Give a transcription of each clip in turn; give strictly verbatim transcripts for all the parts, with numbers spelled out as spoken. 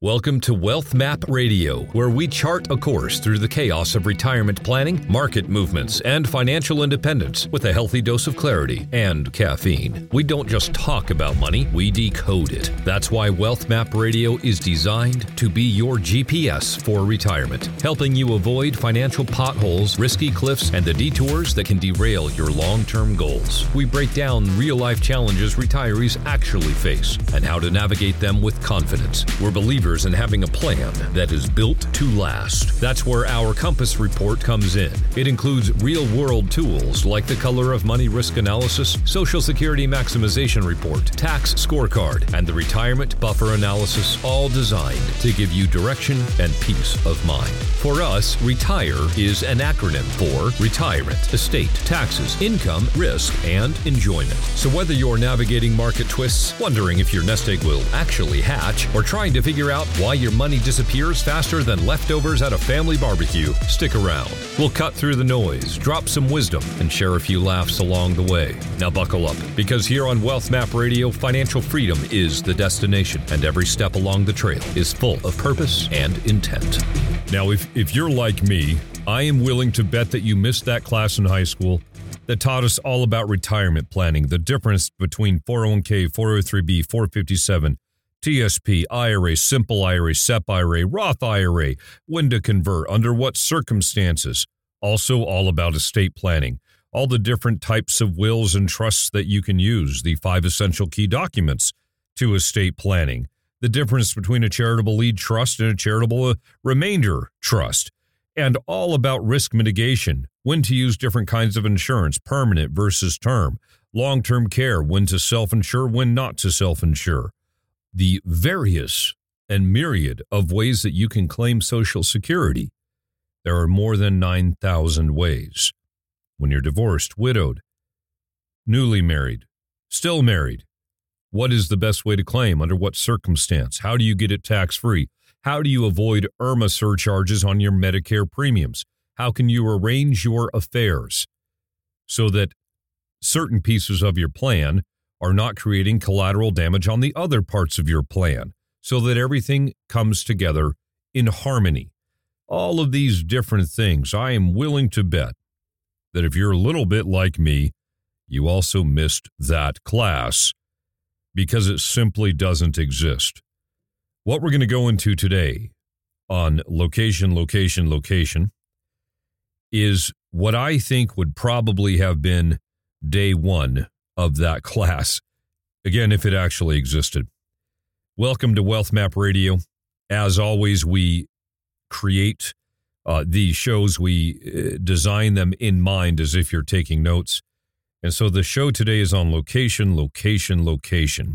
Welcome to Wealth Map Radio, where we chart a course through the chaos of retirement planning, market movements, and financial independence with a healthy dose of clarity and caffeine. We don't just talk about money, we decode it. That's why Wealth Map Radio is designed to be your G P S for retirement, helping you avoid financial potholes, risky cliffs, and the detours that can derail your long-term goals. We break down real-life challenges retirees actually face and how to navigate them with confidence. We're believers in having a plan that is built to last. That's where our Compass report comes in. It includes real-world tools like the Color of Money Risk Analysis, Social Security Maximization Report, Tax Scorecard, and the Retirement Buffer Analysis, all designed to give you direction and peace of mind. For us, RETIRE is an acronym for retirement, estate, taxes, income, risk, and enjoyment. So whether you're navigating market twists, wondering if your nest egg will actually hatch, or trying to figure out why your money disappears faster than leftovers at a family barbecue, stick around. We'll cut through the noise, drop some wisdom, and share a few laughs along the way. Now buckle up, because here on Wealth Map Radio, financial freedom is the destination, and every step along the trail is full of purpose and intent. Now, if, if you're like me, I am willing to bet that you missed that class in high school that taught us all about retirement planning, the difference between four oh one k, four oh three b, four fifty-seven, T S P, I R A, simple I R A, S E P I R A, Roth I R A, when to convert, under what circumstances. Also all about estate planning, all the different types of wills and trusts that you can use, the five essential key documents to estate planning, the difference between a charitable lead trust and a charitable uh, remainder trust, and all about risk mitigation, when to use different kinds of insurance, permanent versus term, long-term care, when to self-insure, when not to self-insure. The various and myriad of ways that you can claim Social Security. There are more than nine thousand ways. When you're divorced, widowed, newly married, still married, what is the best way to claim? Under what circumstance? How do you get it tax-free? How do you avoid IRMAA surcharges on your Medicare premiums? How can you arrange your affairs so that certain pieces of your plan are not creating collateral damage on the other parts of your plan, so that everything comes together in harmony? All of these different things, I am willing to bet that if you're a little bit like me, you also missed that class because it simply doesn't exist. What we're going to go into today on location, location, location is what I think would probably have been day one of that class, again, if it actually existed. Welcome to Wealth Map Radio. As always, we create uh, these shows, we uh, design them in mind as if you're taking notes. And so the show today is on location, location, location.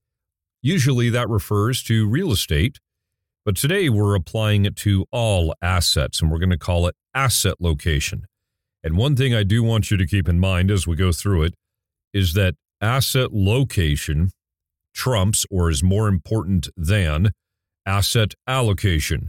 Usually that refers to real estate, but today we're applying it to all assets, and we're going to call it asset location. And one thing I do want you to keep in mind as we go through it is that asset location trumps or is more important than asset allocation.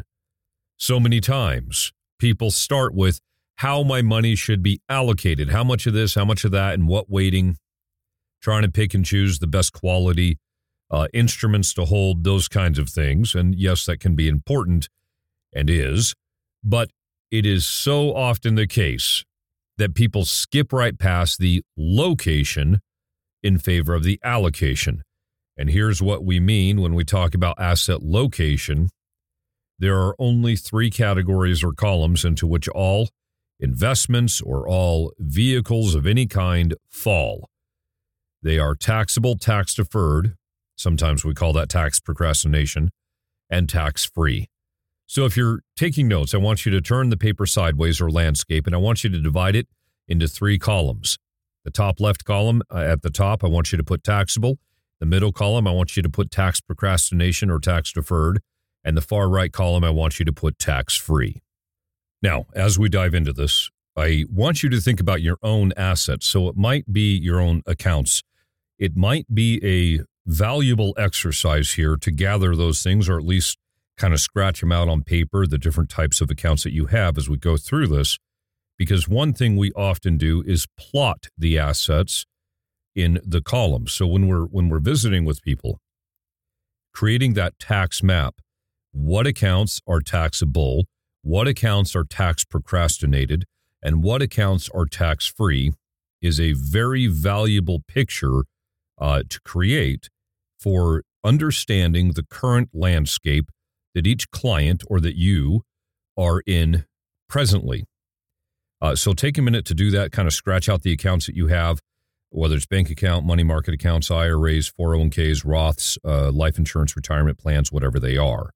So many times people start with how my money should be allocated, how much of this, how much of that, and what weighting, trying to pick and choose the best quality uh, instruments to hold, those kinds of things. And yes, that can be important and is, but it is so often the case that people skip right past the location in favor of the allocation. And here's what we mean when we talk about asset location. There are only three categories or columns into which all investments or all vehicles of any kind fall. They are taxable, tax deferred, sometimes we call that tax procrastination, and tax-free. So if you're taking notes, I want you to turn the paper sideways or landscape, and I want you to divide it into three columns. The top left column, uh, at the top, I want you to put taxable. The middle column, I want you to put tax procrastination or tax deferred. And the far right column, I want you to put tax-free. Now, as we dive into this, I want you to think about your own assets. So it might be your own accounts. It might be a valuable exercise here to gather those things, or at least kind of scratch them out on paper, the different types of accounts that you have as we go through this. Because one thing we often do is plot the assets in the columns. So when we're when we're visiting with people, creating that tax map, what accounts are taxable, what accounts are tax procrastinated, and what accounts are tax-free is a very valuable picture uh, to create for understanding the current landscape that each client or that you are in presently. Uh, so take a minute to do that, kind of scratch out the accounts that you have, whether it's bank account, money market accounts, I R As, four oh one k's, Roths, uh, life insurance, retirement plans, whatever they are.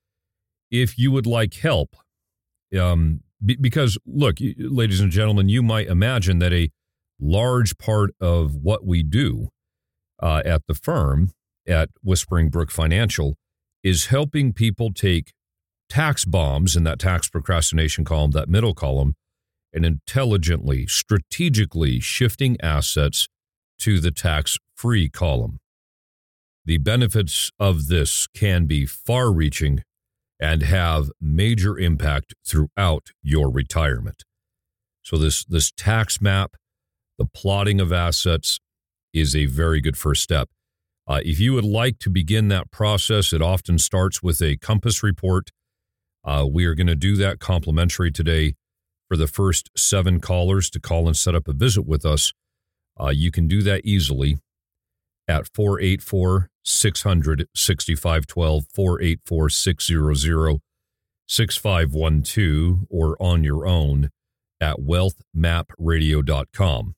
If you would like help, um, b- because look, ladies and gentlemen, you might imagine that a large part of what we do uh, at the firm at Whispering Brook Financial is helping people take tax bombs in that tax procrastination column, that middle column, and intelligently, strategically shifting assets to the tax-free column. The benefits of this can be far-reaching and have major impact throughout your retirement. So this, this tax map, the plotting of assets, is a very good first step. Uh, if you would like to begin that process, it often starts with a Compass report. Uh, we are going to do that complimentary today for the first seven callers to call and set up a visit with us. Uh, you can do that easily at four eight four, six hundred, six five one two, four eight four, six hundred, six five one two, or on your own at wealth map radio dot com.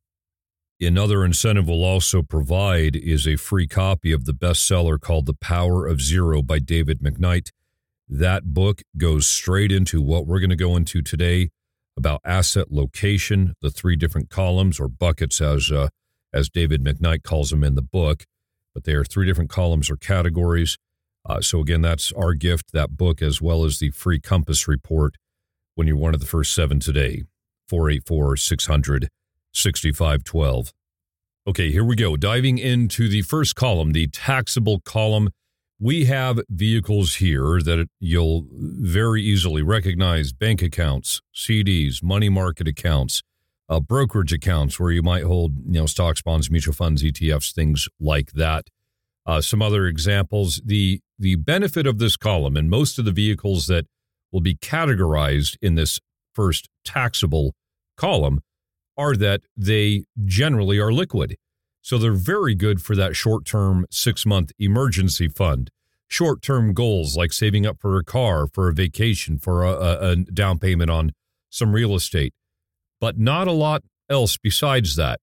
Another incentive we'll also provide is a free copy of the bestseller called The Power of Zero by David McKnight. That book goes straight into what we're going to go into today about asset location, the three different columns or buckets as uh, as David McKnight calls them in the book. But they are three different columns or categories. Uh, so again, that's our gift, that book, as well as the free Compass report when you're one of the first seven today, four eight four, six hundred, six five one two. Okay, here we go. Diving into the first column, the taxable column. We have vehicles here that you'll very easily recognize: bank accounts, C Ds, money market accounts, uh, brokerage accounts where you might hold, you know, stocks, bonds, mutual funds, E T Fs, things like that. Uh, some other examples. The the benefit of this column and most of the vehicles that will be categorized in this first taxable column are that they generally are liquid. So they're very good for that short-term six-month emergency fund. Short-term goals like saving up for a car, for a vacation, for a, a down payment on some real estate. But not a lot else besides that.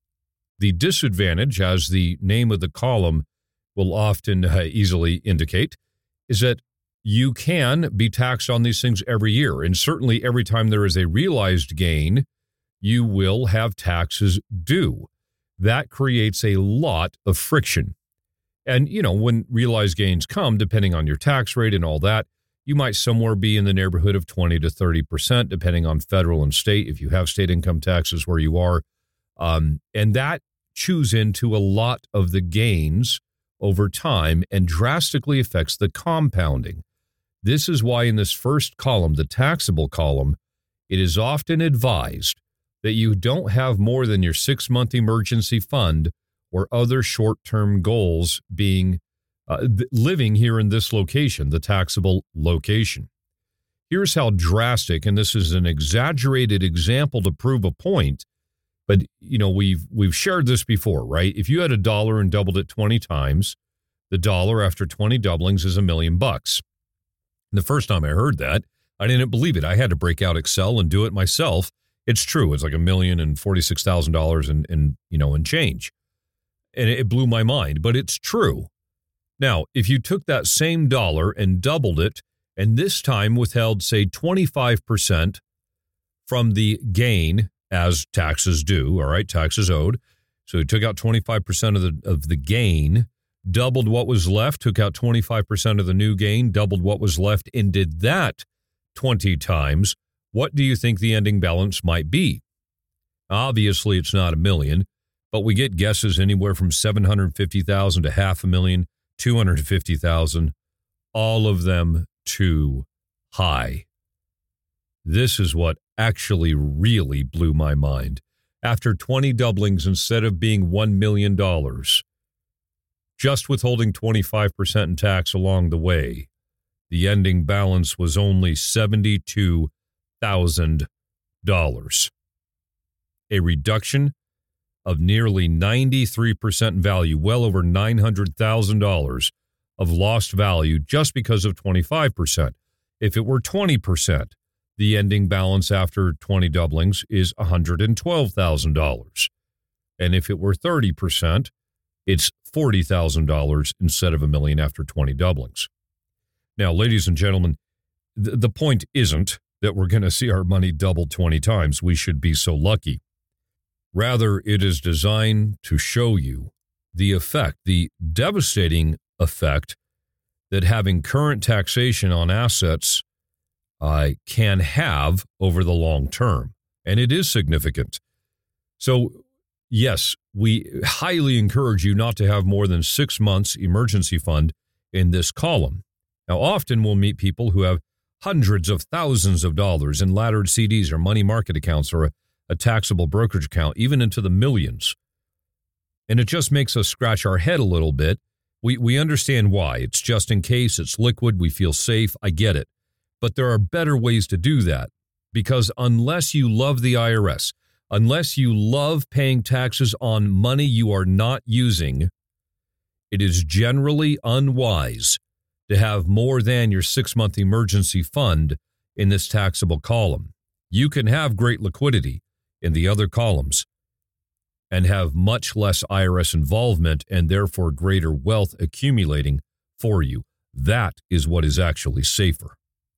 The disadvantage, as the name of the column will often uh, easily indicate, is that you can be taxed on these things every year. And certainly every time there is a realized gain, you will have taxes due. That creates a lot of friction. And, you know, when realized gains come, depending on your tax rate and all that, you might somewhere be in the neighborhood of twenty to thirty percent, depending on federal and state, if you have state income taxes where you are. Um, and that chews into a lot of the gains over time and drastically affects the compounding. This is why in this first column, the taxable column, it is often advised that you don't have more than your six-month emergency fund or other short-term goals being uh, living here in this location, the taxable location. Here's how drastic, and this is an exaggerated example to prove a point, but you know we've we've shared this before, right? If you had a dollar and doubled it twenty times, the dollar after twenty doublings is a million bucks. And the first time I heard that, I didn't believe it. I had to break out Excel and do it myself. It's true. It's like a million and forty-six thousand dollars and, and, you know, and change. And it blew my mind, but it's true. Now, if you took that same dollar and doubled it, and this time withheld, say, twenty-five percent from the gain as taxes due, all right, taxes owed. So you took out twenty-five percent of the, of the gain, doubled what was left, took out twenty-five percent of the new gain, doubled what was left, and did that twenty times. What do you think the ending balance might be? Obviously, it's not a million, but we get guesses anywhere from seven hundred fifty thousand to half a million, two hundred fifty thousand, all of them too high. This is what actually really blew my mind. After twenty doublings, instead of being one million dollars, just withholding twenty-five percent in tax along the way, The ending balance was only seventy-two thousand dollars, a reduction of nearly ninety-three percent in value, well over nine hundred thousand dollars of lost value just because of twenty-five percent. If it were twenty percent, the ending balance after twenty doublings is one hundred twelve thousand dollars. And if it were thirty percent, it's forty thousand dollars instead of a million after twenty doublings. Now, ladies and gentlemen, th- the point isn't that we're going to see our money double twenty times. We should be so lucky. Rather, it is designed to show you the effect, the devastating effect that having current taxation on assets uh, can have over the long term. And it is significant. So, yes, we highly encourage you not to have more than six months emergency fund in this column. Now, often we'll meet people who have hundreds of thousands of dollars in laddered C Ds or money market accounts or a, a taxable brokerage account, even into the millions. And it just makes us scratch our head a little bit. We we understand why. It's just in case, it's liquid, we feel safe, I get it. But there are better ways to do that, because unless you love the I R S, unless you love paying taxes on money you are not using, it is generally unwise to have more than your six-month emergency fund in this taxable column. You can have great liquidity in the other columns and have much less I R S involvement and therefore greater wealth accumulating for you. That is what is actually safer.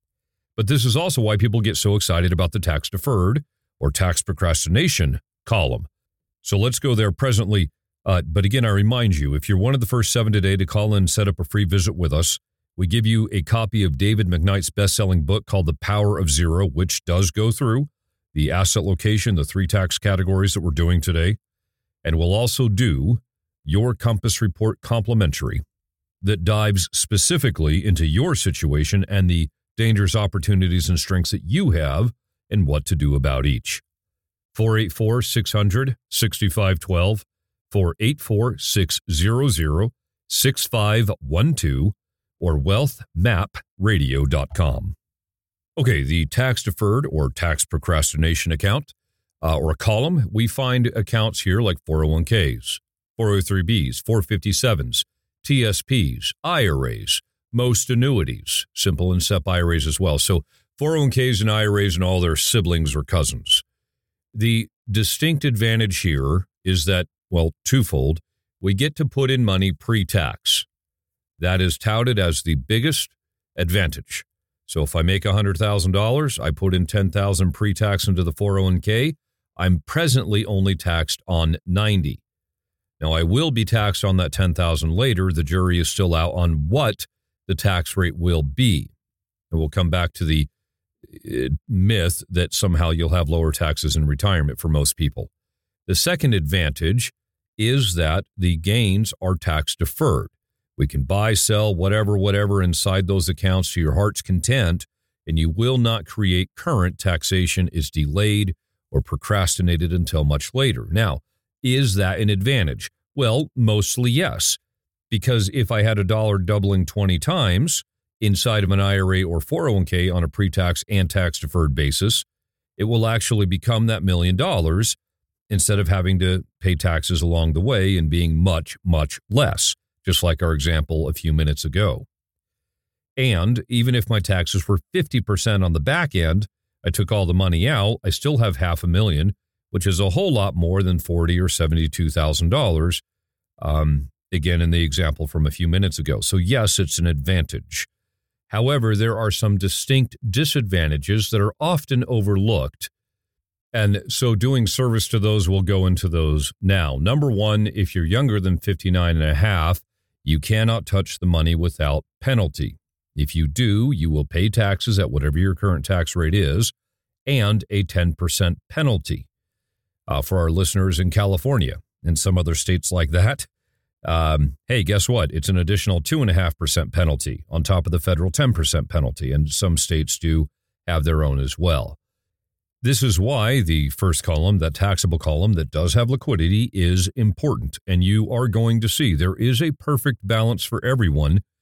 But this is also why people get so excited about the tax deferred or tax procrastination column. So let's go there presently. Uh, but again, I remind you, if you're one of the first seven today to call in and set up a free visit with us, we give you a copy of David McKnight's best-selling book called The Power of Zero, which does go through the asset location, the three tax categories that we're doing today. And we'll also do your Compass Report complimentary that dives specifically into your situation and the dangers, opportunities, and strengths that you have and what to do about each. four eight four, six hundred, six five one two, four eight four, six hundred, six five one two, or wealth map radio dot com. Okay, the tax deferred or tax procrastination account uh, or a column, we find accounts here like four oh one k's, four oh three b's, four fifty-sevens, T S P's, I R A's, most annuities, simple and S E P I R A's as well. So four oh one k's and I R A's and all their siblings or cousins. The distinct advantage here is that, well, twofold. We get to put in money pre-tax. That is touted as the biggest advantage. So if I make one hundred thousand dollars, I put in ten thousand dollars pre-tax into the four oh one k, I'm presently only taxed on ninety. Now, I will be taxed on that ten thousand dollars later. The jury is still out on what the tax rate will be. And we'll come back to the myth that somehow you'll have lower taxes in retirement for most people. The second advantage is that the gains are tax deferred. We can buy, sell, whatever, whatever inside those accounts to your heart's content, and you will not create current taxation is delayed or procrastinated until much later. Now, is that an advantage? Well, mostly yes, because if I had a dollar doubling twenty times inside of an I R A or four oh one k on a pre-tax and tax-deferred basis, it will actually become that million dollars instead of having to pay taxes along the way and being much, much less, just like our example a few minutes ago. And even if my taxes were fifty percent on the back end, I took all the money out, I still have half a million, which is a whole lot more than forty thousand dollars or seventy-two thousand dollars, um, again, in the example from a few minutes ago. So yes, it's an advantage. However, there are some distinct disadvantages that are often overlooked. And so doing service to those, we'll go into those now. Number one, if you're younger than fifty-nine and a half, you cannot touch the money without penalty. If you do, you will pay taxes at whatever your current tax rate is and a ten percent penalty. Uh, for our listeners in California and some other states like that, um, hey, guess what? It's an additional two point five percent penalty on top of the federal ten percent penalty, and some states do have their own as well. This is why the first column, that taxable column that does have liquidity, is important, and you are going to see there is a perfect balance for everyone,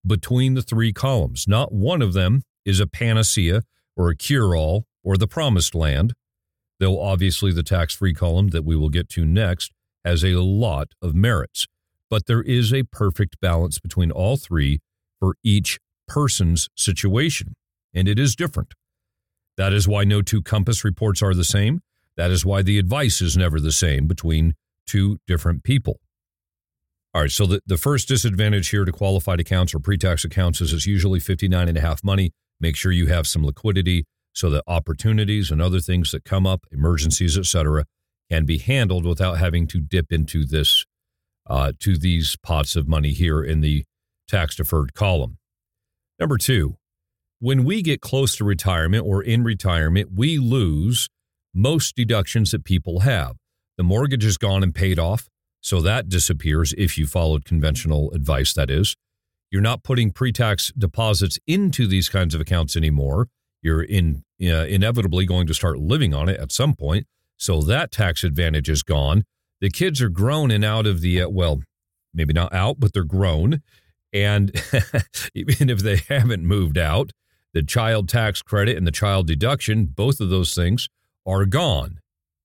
between the three columns. Not one of them is a panacea or a cure-all or the promised land, though obviously the tax-free column that we will get to next has a lot of merits. But there is a perfect balance between all three for each person's situation, and it is different. That is why no two Compass reports are the same. That is why the advice is never the same between two different people. All right, so the, the first disadvantage here to qualified accounts or pre-tax accounts is it's usually fifty-nine and a half money. Make sure you have some liquidity so that opportunities and other things that come up, emergencies, et cetera, can be handled without having to dip into this, uh, to these pots of money here in the tax-deferred column. Number two, when we get close to retirement or in retirement, we lose most deductions that people have. The mortgage is gone and paid off, so that disappears if you followed conventional advice, that is. You're not putting pre-tax deposits into these kinds of accounts anymore. You're in, uh, inevitably going to start living on it at some point, so that tax advantage is gone. The kids are grown and out of the, uh, well, maybe not out, but they're grown. And even if they haven't moved out, the child tax credit and the child deduction, both of those things are gone.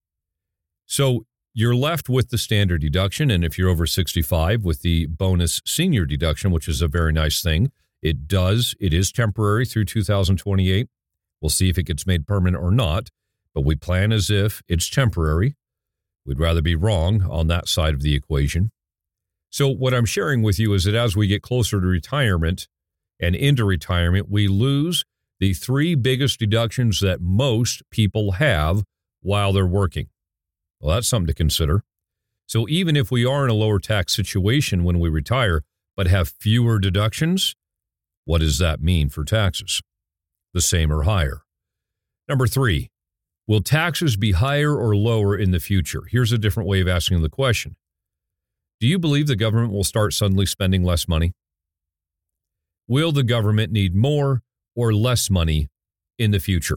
So you're left with the standard deduction, and if you're over sixty-five, with the bonus senior deduction, which is a very nice thing. It does, it is temporary through two thousand twenty-eight. We'll see if it gets made permanent or not, but we plan as if it's temporary. We'd rather be wrong on that side of the equation. So what I'm sharing with you is that as we get closer to retirement and into retirement, we lose the three biggest deductions that most people have while they're working. Well, that's something to consider. So even if we are in a lower tax situation when we retire, but have fewer deductions, what does that mean for taxes? The same or higher. Number three, will taxes be higher or lower in the future? Here's a different way of asking the question. Do you believe the government will start suddenly spending less money? Will the government need more or less money in the future?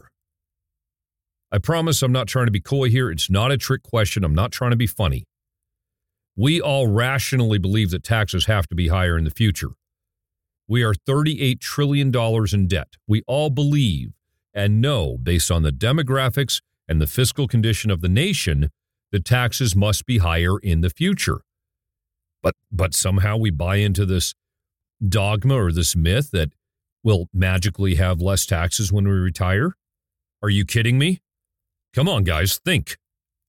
I promise I'm not trying to be coy here. It's not a trick question. I'm not trying to be funny. We all rationally believe that taxes have to be higher in the future. We are thirty-eight trillion dollars in debt. We all believe and know, based on the demographics and the fiscal condition of the nation, that taxes must be higher in the future. But but somehow we buy into this dogma or this myth that we'll magically have less taxes when we retire. Are you kidding me? Come on, guys, think.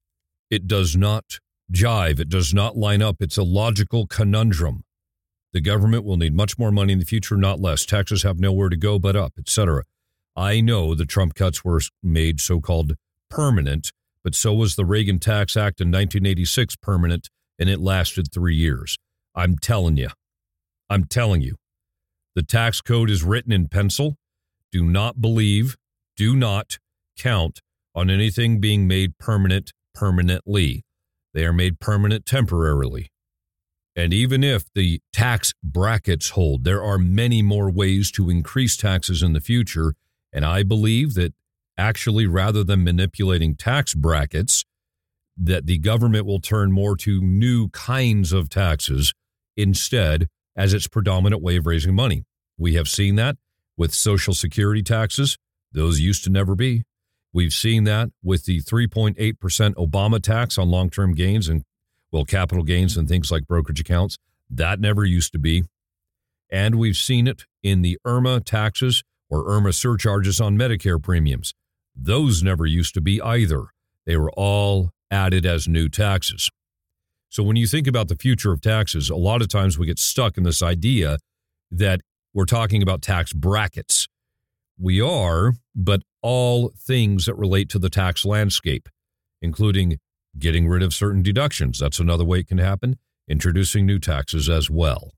It does not jive. It does not line up. It's a logical conundrum. The government will need much more money in the future, not less. Taxes have nowhere to go but up, et cetera. I know the Trump cuts were made so-called permanent, but so was the Reagan Tax Act in nineteen eighty-six permanent, and it lasted three years. I'm telling you. I'm telling you. The tax code is written in pencil. Do not believe, do not count on anything being made permanent permanently. They are made permanent temporarily. And even if the tax brackets hold, there are many more ways to increase taxes in the future. And I believe that actually, rather than manipulating tax brackets, that the government will turn more to new kinds of taxes instead as its predominant way of raising money. We have seen that with Social Security taxes. Those used to never be. We've seen that with the three point eight percent Obama tax on long-term gains and, well, capital gains and things like brokerage accounts. That never used to be. And we've seen it in the IRMA taxes or IRMA surcharges on Medicare premiums. Those never used to be either. They were all added as new taxes. So when you think about the future of taxes, a lot of times we get stuck in this idea that we're talking about tax brackets. We are, but all things that relate to the tax landscape, including getting rid of certain deductions. That's another way it can happen. Introducing new taxes as well.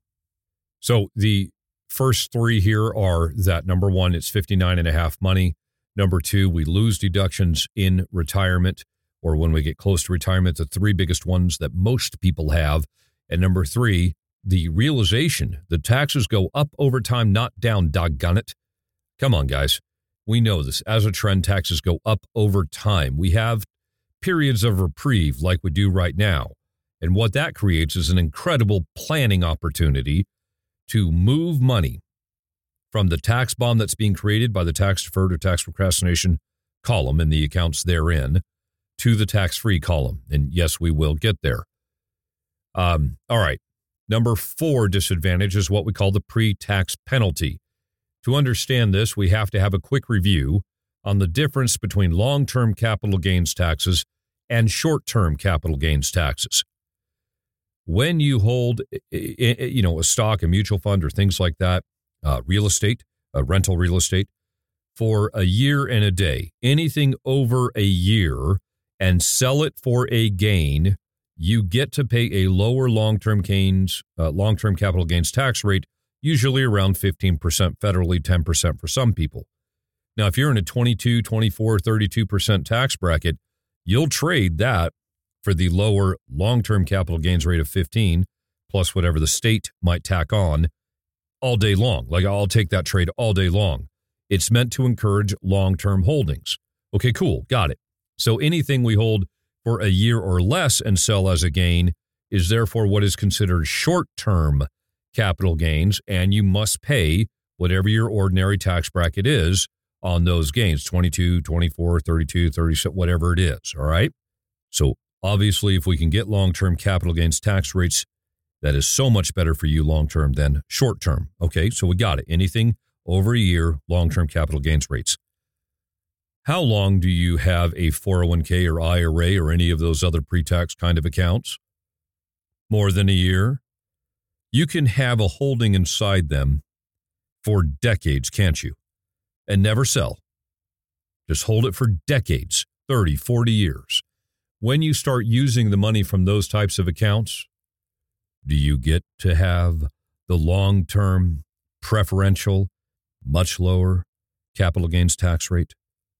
So the first three here are that number one, it's fifty-nine and a half money. Number two, we lose deductions in retirement or when we get close to retirement, the three biggest ones that most people have. And number three, the realization that taxes go up over time, not down, doggone it. Come on, guys. We know this. As a trend, taxes go up over time. We have periods of reprieve like we do right now. And what that creates is an incredible planning opportunity to move money from the tax bomb that's being created by the tax deferred or tax procrastination column and the accounts therein to the tax-free column. And yes, we will get there. Um, all right. Number four disadvantage is what we call the pre-tax penalty. To understand this, we have to have a quick review on the difference between long-term capital gains taxes and short-term capital gains taxes. When you hold, you know, a stock, a mutual fund, or things like that, uh, real estate, uh, rental real estate, for a year and a day, anything over a year, and sell it for a gain, you get to pay a lower long-term gains, uh, long-term capital gains tax rate, usually around fifteen percent federally, ten percent for some people. Now, if you're in a twenty-two, twenty-four, thirty-two percent tax bracket, you'll trade that for the lower long-term capital gains rate of fifteen, plus whatever the state might tack on, all day long. Like, I'll take that trade all day long. It's meant to encourage long-term holdings. Okay, cool. Got it. So anything we hold for a year or less and sell as a gain is therefore what is considered short-term capital gains, and you must pay whatever your ordinary tax bracket is on those gains, twenty-two, twenty-four, thirty-two, thirty-seven, whatever it is, all right? So obviously, if we can get long-term capital gains tax rates, that is so much better for you long-term than short-term. Okay, so we got it. Anything over a year, long-term capital gains rates. How long do you have a four oh one k or I R A or any of those other pre-tax kind of accounts? More than a year? You can have a holding inside them for decades, can't you? And never sell. Just hold it for decades, thirty, forty years. When you start using the money from those types of accounts, do you get to have the long-term preferential, much lower capital gains tax rate?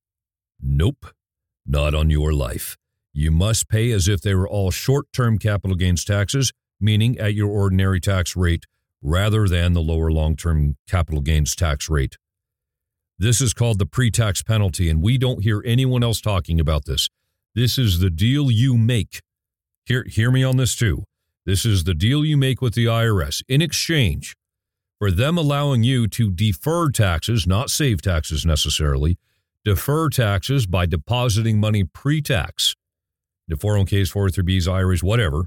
Nope, not on your life. You must pay as if they were all short-term capital gains taxes, meaning at your ordinary tax rate, rather than the lower long-term capital gains tax rate. This is called the pre-tax penalty, and we don't hear anyone else talking about this. This is the deal you make. Hear, hear me on this too. This is the deal you make with the I R S in exchange for them allowing you to defer taxes, not save taxes necessarily, defer taxes by depositing money pre-tax, the four oh one k's, four oh three b's, I R As, whatever.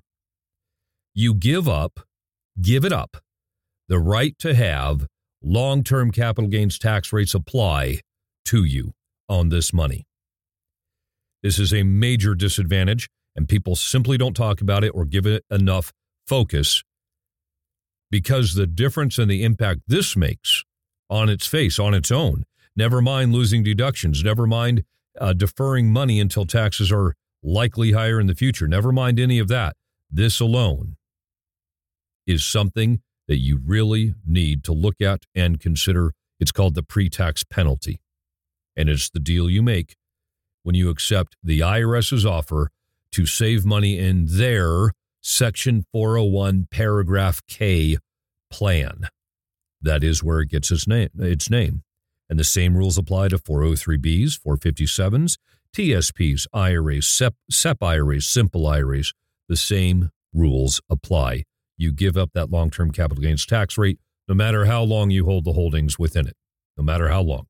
You give up, give it up, the right to have long-term capital gains tax rates apply to you on this money. This is a major disadvantage, and people simply don't talk about it or give it enough focus because the difference and the impact this makes on its face, on its own, never mind losing deductions, never mind uh, deferring money until taxes are likely higher in the future, never mind any of that. This alone is something that you really need to look at and consider. It's called the pre-tax penalty, and it's the deal you make when you accept the IRS's offer to save money in their Section four oh one Paragraph K plan. That is where it gets its name. Its name. And the same rules apply to four oh three b's, four fifty-sevens, T S Ps, I R As, SEP, SEP I R As, simple I R As. The same rules apply. You give up that long-term capital gains tax rate no matter how long you hold the holdings within it, no matter how long.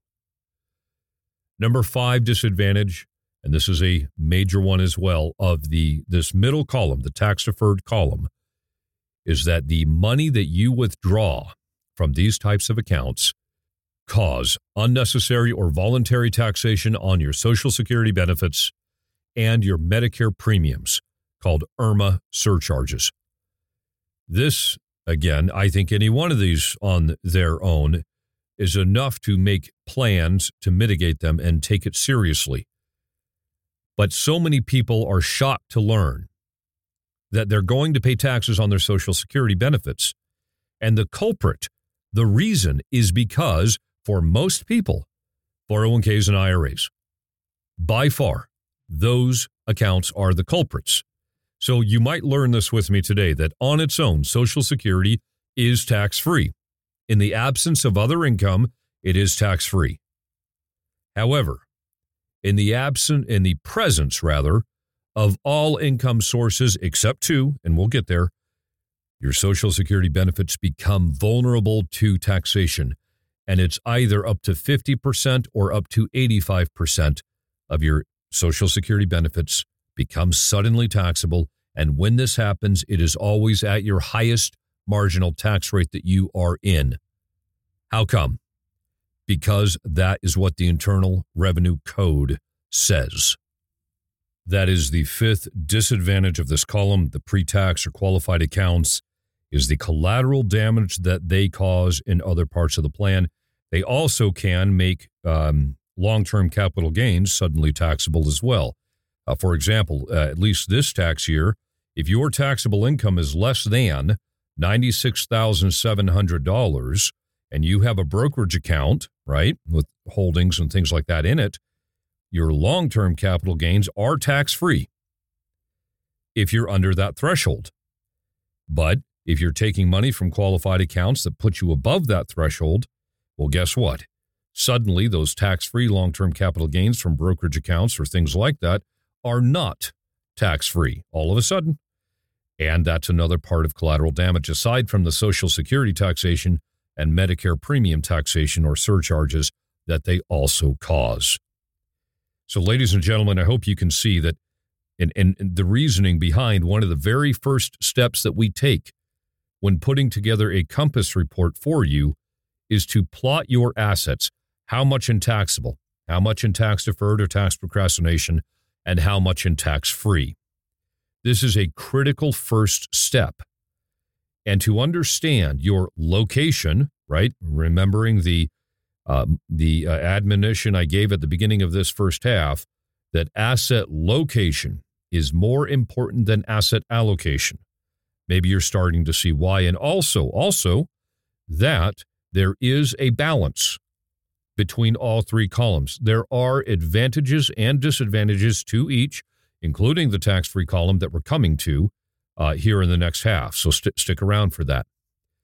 Number five disadvantage, and this is a major one as well, of the this middle column, the tax-deferred column, is that the money that you withdraw from these types of accounts cause unnecessary or voluntary taxation on your Social Security benefits and your Medicare premiums, called I R M A surcharges. This, again, I think any one of these on their own is enough to make plans to mitigate them and take it seriously. But so many people are shocked to learn that they're going to pay taxes on their Social Security benefits. And the culprit, the reason, is because for most people, four oh one k's and I R As, by far, those accounts are the culprits. So you might learn this with me today, that on its own, Social Security is tax-free. In the absence of other income, it is tax-free. However, in the absent, in the presence, rather, of all income sources except two, and we'll get there, your Social Security benefits become vulnerable to taxation. and it's either up to fifty percent or up to eighty-five percent of your Social Security benefits become suddenly taxable. And when this happens, it is always at your highest marginal tax rate that you are in. How come? Because that is what the Internal Revenue Code says. That is the fifth disadvantage of this column. The pre-tax or qualified accounts is the collateral damage that they cause in other parts of the plan. They also can make um, long-term capital gains suddenly taxable as well. Uh, for example, uh, at least this tax year, if your taxable income is less than ninety-six thousand seven hundred dollars and you have a brokerage account, right, with holdings and things like that in it, your long-term capital gains are tax-free if you're under that threshold. But if you're taking money from qualified accounts that put you above that threshold, well, guess what? Suddenly, those tax-free long-term capital gains from brokerage accounts or things like that are not tax-free all of a sudden. And that's another part of collateral damage, aside from the Social Security taxation and Medicare premium taxation or surcharges that they also cause. So, ladies and gentlemen, I hope you can see that and, and, and the reasoning behind one of the very first steps that we take when putting together a Compass report for you is to plot your assets, how much in taxable, how much in tax deferred or tax procrastination, and how much in tax free. This is a critical first step. And to understand your location, right, remembering the um, the uh, admonition I gave at the beginning of this first half, that asset location is more important than asset allocation. Maybe you're starting to see why. And also, also that there is a balance between all three columns. There are advantages and disadvantages to each, including the tax-free column that we're coming to uh, here in the next half. So st- stick around for that.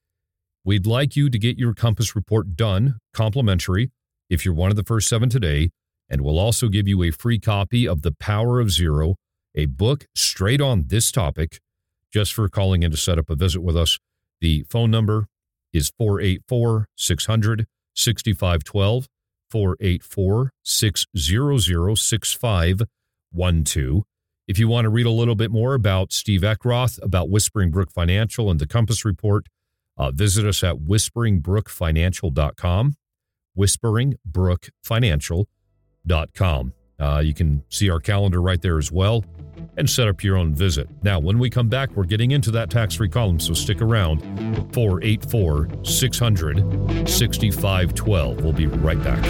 We'd like you to get your Compass report done, complimentary, if you're one of the first seven today, and we'll also give you a free copy of The Power of Zero, a book straight on this topic, just for calling in to set up a visit with us. The phone number is four eight four, six hundred, sixty-five twelve, four eight four, six hundred, sixty-five twelve. If you want to read a little bit more about Steve Eckroth, about Whispering Brook Financial and the Compass Report, uh, visit us at whispering brook financial dot com, whispering brook financial dot com. Uh, you can see our calendar right there as well and set up your own visit. Now, when we come back, we're getting into that tax-free column, so stick around. four eight four, six hundred, sixty-five twelve. We'll be right back.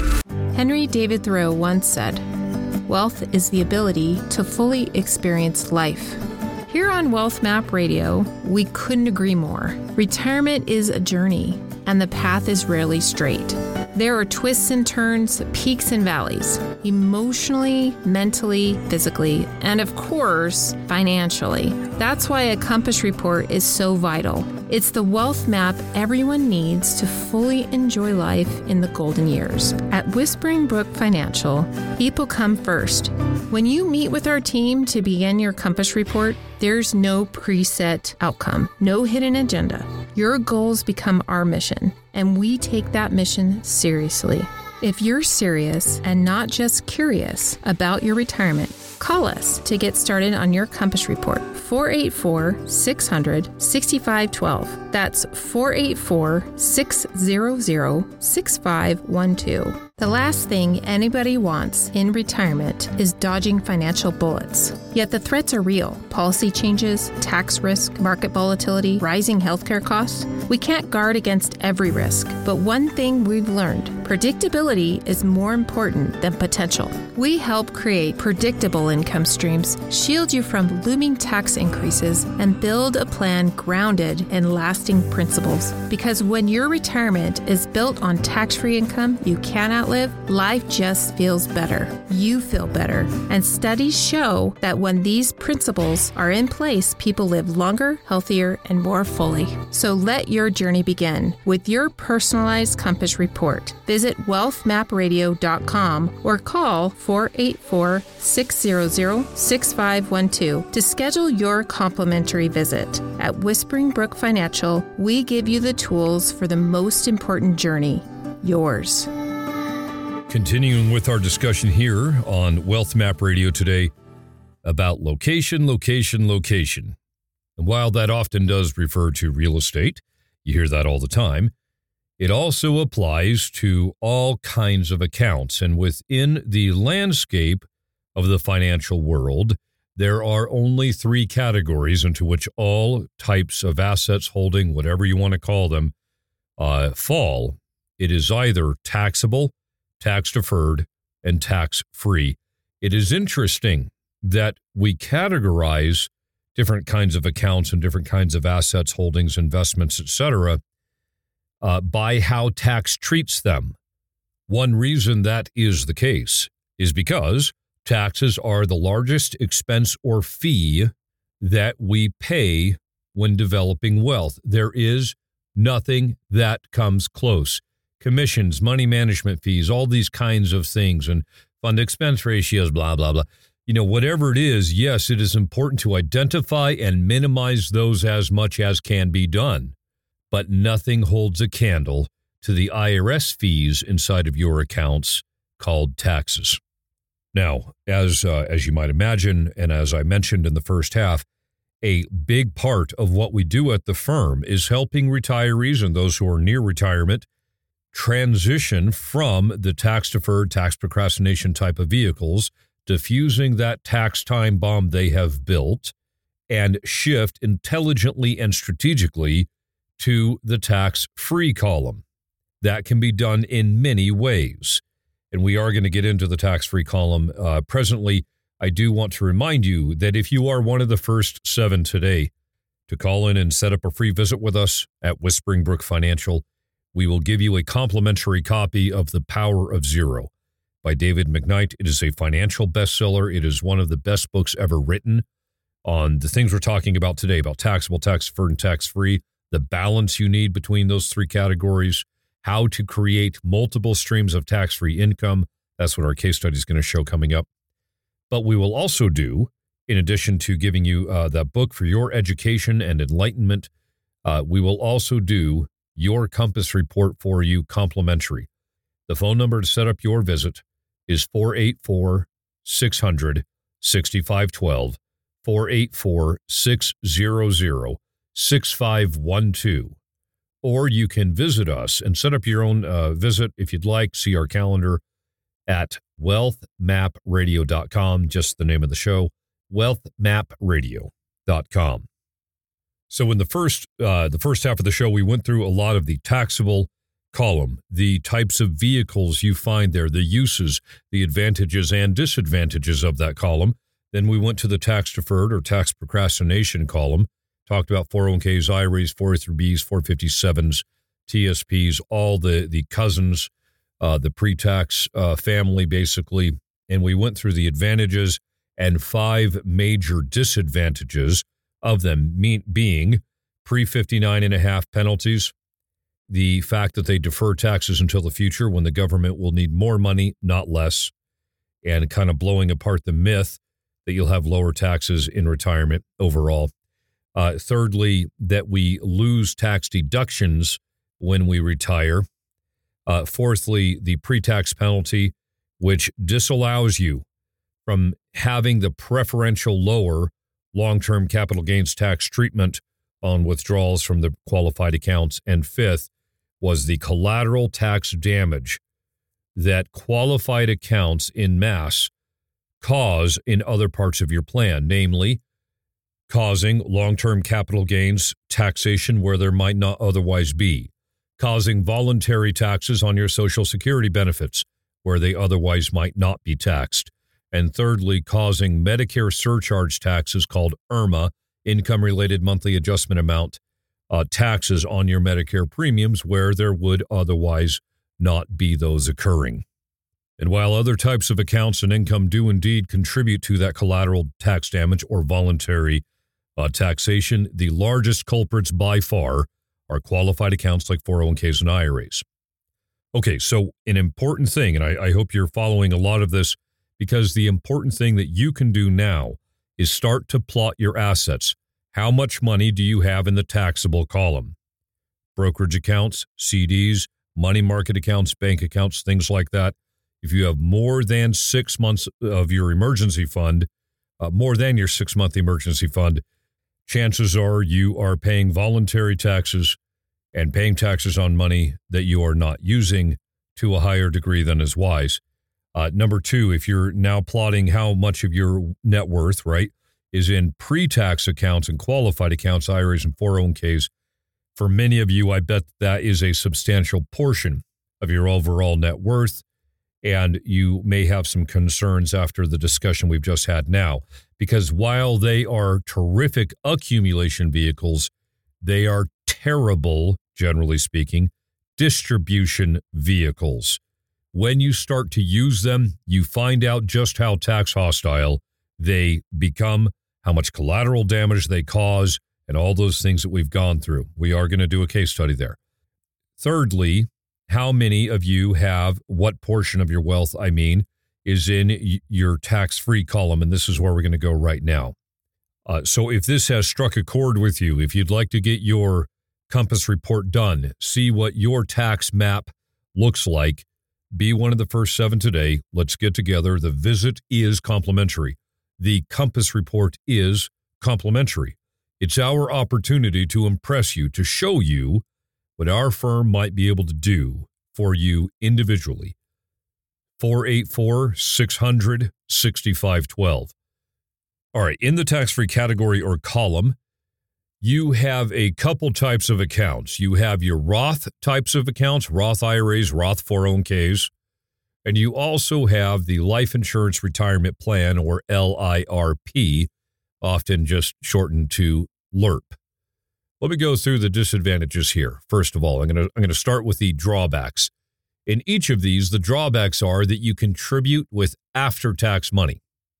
Henry David Thoreau once said, "Wealth is the ability to fully experience life." Here on Wealth Map Radio, we couldn't agree more. Retirement is a journey, and the path is rarely straight. There are twists and turns, peaks and valleys, emotionally, mentally, physically, and of course, financially. That's why a Compass report is so vital. It's the wealth map everyone needs to fully enjoy life in the golden years. At Whispering Brook Financial, people come first. When you meet with our team to begin your Compass report, there's no preset outcome, no hidden agenda. Your goals become our mission, and we take that mission seriously. If you're serious and not just curious about your retirement, call us to get started on your Compass report. four eight four, six hundred, sixty-five twelve. That's four eight four, six hundred, sixty-five twelve. The last thing anybody wants in retirement is dodging financial bullets. Yet the threats are real. Policy changes, tax risk, market volatility, rising healthcare costs. We can't guard against every risk, but one thing we've learned, predictability is more important than potential. We help create predictable income streams, shield you from looming tax increases, and build a plan grounded in lasting principles. Because when your retirement is built on tax-free income you cannot live, life just feels better. You feel better. And studies show that when these principles are in place, people live longer, healthier, and more fully. So let your journey begin with your personalized Compass report. Visit wealth map radio dot com or call four eight four, six hundred, sixty-five twelve to schedule your complimentary visit. At Whispering Brook Financial, we give you the tools for the most important journey, yours. Continuing with our discussion here on Wealth Map Radio today about location, location, location. And while that often does refer to real estate, you hear that all the time, it also applies to all kinds of accounts. And within the landscape of the financial world, there are only three categories into which all types of assets, holding, whatever you want to call them, uh, fall. It is either taxable, tax-deferred, and tax-free. It is interesting that we categorize different kinds of accounts and different kinds of assets, holdings, investments, et cetera, uh, by how tax treats them. One reason that is the case is because taxes are the largest expense or fee that we pay when developing wealth. There is nothing that comes close. Commissions, money management fees, all these kinds of things, and fund expense ratios, blah, blah, blah. You know, whatever it is, yes, it is important to identify and minimize those as much as can be done. But nothing holds a candle to the I R S fees inside of your accounts called taxes. Now, as uh, as you might imagine, and as I mentioned in the first half, a big part of what we do at the firm is helping retirees and those who are near retirement transition from the tax-deferred, tax procrastination type of vehicles, diffusing that tax time bomb they have built, and shift intelligently and strategically to the tax-free column. That can be done in many ways. And we are going to get into the tax-free column uh, presently. I do want to remind you that if you are one of the first seven today to call in and set up a free visit with us at Whispering Brook Financial, we will give you a complimentary copy of The Power of Zero by David McKnight. It is a financial bestseller. It is one of the best books ever written on the things we're talking about today, about taxable, tax-deferred, and tax-free, the balance you need between those three categories, how to create multiple streams of tax-free income. That's what our case study is going to show coming up. But we will also do, in addition to giving you uh, that book for your education and enlightenment, uh, we will also do your Compass report for you complimentary. The phone number to set up your visit is four eight four, six hundred, sixty-five twelve, four eight four, six hundred, sixty-five twelve. Or you can visit us and set up your own uh, visit if you'd like. See our calendar at wealth map radio dot com, just the name of the show, wealth map radio dot com. So in the first uh, the first half of the show, we went through a lot of the taxable column, the types of vehicles you find there, the uses, the advantages and disadvantages of that column. Then we went to the tax-deferred or tax procrastination column. Talked about four oh one k's, I R As, four oh three b's, four fifty-sevens, T S Ps, all the, the cousins, uh, the pre-tax uh, family, basically. And we went through the advantages and five major disadvantages of them, mean, being pre fifty-nine and a half penalties, the fact that they defer taxes until the future when the government will need more money, not less, and kind of blowing apart the myth that you'll have lower taxes in retirement overall. Uh, thirdly, that we lose tax deductions when we retire. Uh, fourthly, the pre-tax penalty, which disallows you from having the preferential lower long-term capital gains tax treatment on withdrawals from the qualified accounts. And fifth was the collateral tax damage that qualified accounts in mass cause in other parts of your plan, namely causing long-term capital gains taxation where there might not otherwise be, causing voluntary taxes on your Social Security benefits where they otherwise might not be taxed, and thirdly, causing Medicare surcharge taxes called I R M A, Income-Related Monthly Adjustment Amount, uh, taxes on your Medicare premiums where there would otherwise not be those occurring. And while other types of accounts and income do indeed contribute to that collateral tax damage or voluntary uh, taxation, the largest culprits by far are qualified accounts like four oh one k's and I R As. Okay, so an important thing, and I, I hope you're following a lot of this, because the important thing that you can do now is start to plot your assets. How much money do you have in the taxable column? Brokerage accounts, C Ds, money market accounts, bank accounts, things like that. If you have more than six months of your emergency fund, uh, more than your six-month emergency fund, chances are you are paying voluntary taxes and paying taxes on money that you are not using to a higher degree than is wise. Uh, number two, if you're now plotting how much of your net worth, right, is in pre-tax accounts and qualified accounts, I R As and four oh one k's, for many of you, I bet that is a substantial portion of your overall net worth, and you may have some concerns after the discussion we've just had now, because while they are terrific accumulation vehicles, they are terrible, generally speaking, distribution vehicles. When you start to use them, you find out just how tax hostile they become, how much collateral damage they cause, and all those things that we've gone through. We are going to do a case study there. Thirdly, how many of you have, what portion of your wealth, I mean, is in your tax-free column, and this is where we're going to go right now. Uh, so if this has struck a chord with you, if you'd like to get your Compass report done, see what your tax map looks like, be one of the first seven today. Let's get together. The visit is complimentary. The Compass report is complimentary. It's our opportunity to impress you, to show you what our firm might be able to do for you individually. four eight four, six hundred, sixty-five twelve. All right, in the tax-free category or column, you have a couple types of accounts. You have your Roth types of accounts, Roth I R As, Roth four oh one k's, and you also have the Life Insurance Retirement Plan, or L I R P, often just shortened to L I R P. Let me go through the disadvantages here. First of all, I'm going to I'm going to start with the drawbacks. In each of these, the drawbacks are that you contribute with after-tax money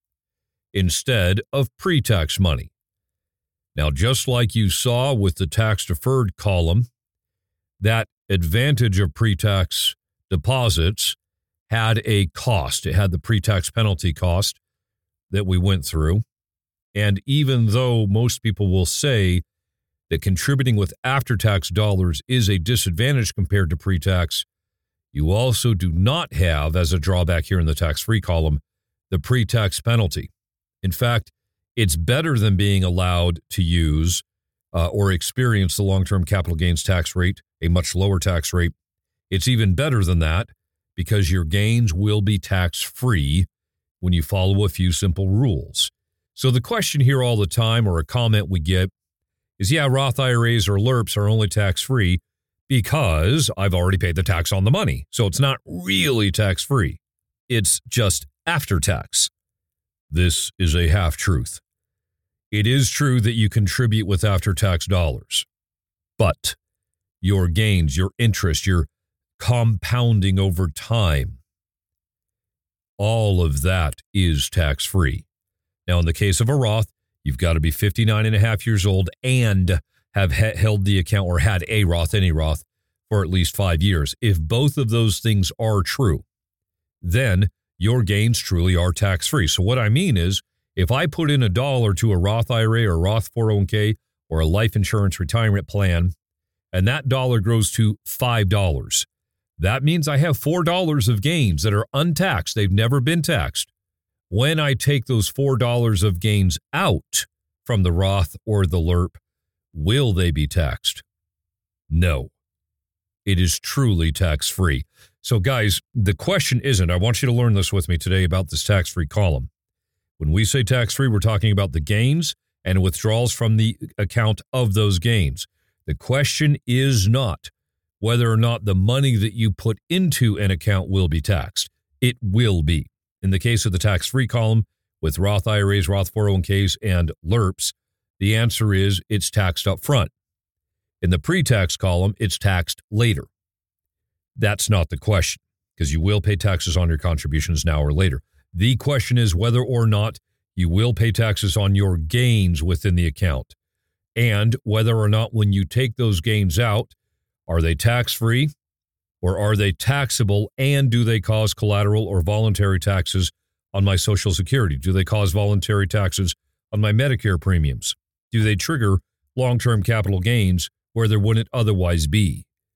instead of pre-tax money. Now, just like you saw with the tax-deferred column, that advantage of pre-tax deposits had a cost. It had the pre-tax penalty cost that we went through. And even though most people will say that contributing with after-tax dollars is a disadvantage compared to pre-tax, you also do not have, as a drawback here in the tax-free column, the pre-tax penalty. In fact, it's better than being allowed to use uh, or experience the long-term capital gains tax rate, a much lower tax rate. It's even better than that because your gains will be tax-free when you follow a few simple rules. So the question here all the time, or a comment we get, is, yeah, Roth I R As or L I R Ps are only tax-free because I've already paid the tax on the money. So it's not really tax-free. It's just after tax. This is a half-truth. It is true that you contribute with after-tax dollars, but your gains, your interest, your compounding over time, all of that is tax-free. Now, in the case of a Roth, you've got to be fifty-nine and a half years old and have he- held the account or had a Roth, any Roth, for at least five years. If both of those things are true, then your gains truly are tax-free. So what I mean is, if I put in a dollar to a Roth I R A or a Roth four oh one k or a life insurance retirement plan, and that dollar grows to five dollars, that means I have four dollars of gains that are untaxed. They've never been taxed. When I take those four dollars of gains out from the Roth or the L I R P, will they be taxed? No. It is truly tax-free. So guys, the question isn't, I want you to learn this with me today about this tax-free column. When we say tax-free, we're talking about the gains and withdrawals from the account of those gains. The question is not whether or not the money that you put into an account will be taxed. It will be. In the case of the tax-free column with Roth I R As, Roth four oh one k's, and L I R Ps, the answer is it's taxed up front. In the pre-tax column, it's taxed later. That's not the question, because you will pay taxes on your contributions now or later. The question is whether or not you will pay taxes on your gains within the account, and whether or not when you take those gains out, are they tax-free or are they taxable, and do they cause collateral or voluntary taxes on my Social Security? Do they cause voluntary taxes on my Medicare premiums? Do they trigger long-term capital gains where there wouldn't otherwise be?